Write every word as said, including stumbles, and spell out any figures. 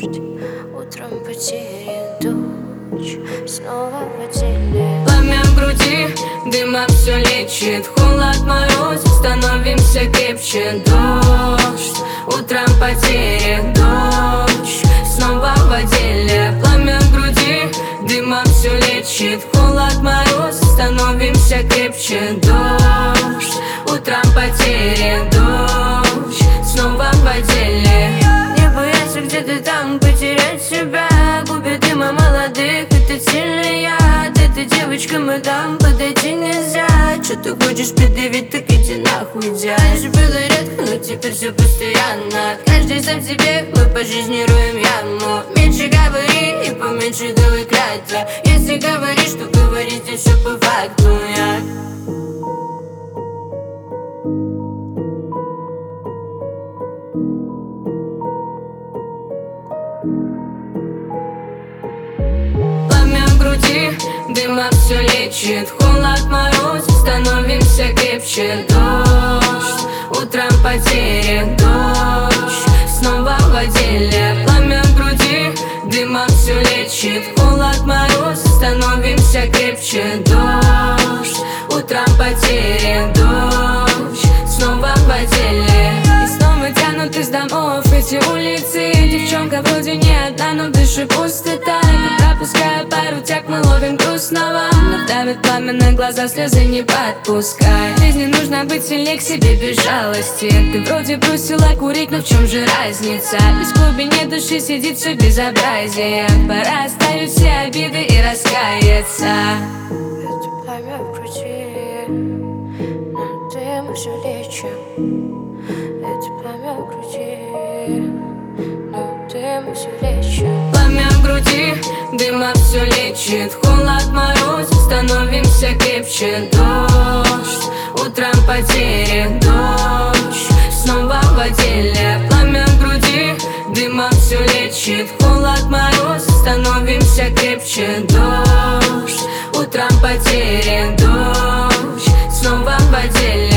дождь, утром потерян дождь, снова в деле. Пламя в груди, дыма все лечит, холод, мороз, становимся крепче. Дождь, утром потерян дождь, снова в деле. Пламя в груди, дыма все лечит, холод, мороз, становимся крепче. Дождь, утром потерян дождь, снова в деле. Не бояться где-то там потерять себя, губы дыма молодых, это сильный яд. Эта девочка, мадам, подойти нельзя. Чё ты хочешь предъявить, так иди нахуй, дядь. Раньше было редко, но теперь все постоянно. Каждый сам себе, мы по жизни роем яму. Меньше говори и поменьше давай клятвы. Если говоришь, то говори здесь все по факту, я. Пламя в груди, дыма все лечит, холод, мороз, становимся крепче. Дождь, утром потерян дождь, снова в деле. Пламя в груди, дыма все лечит, холод, мороз, становимся крепче. Дождь, утром потерян дождь, снова в деле. И снова тянут из домов эти улицы. Девчонка вроде не одна, но в душе пустота. Пропуская пару тяг, мы ловим грустного, но давит пламя на глаза, слезы не подпускай. В жизни нужно быть сильнее к себе без жалости. Ты вроде бросила курить, но в чем же разница? Без в глубине души сидит все безобразие. Пора оставить все обиды и раскаяться. Это пламя в груди, но дым все лечим. Это пламя в груди, но дым все лечим. Пламя в груди, дыма все лечит, холод, мороз, становимся крепче. Дождь, утром потерян дождь, снова в деле. Пламя в груди, дыма все лечит, холод, мороз, становимся крепче. Дождь, утром потерян дождь, снова в деле.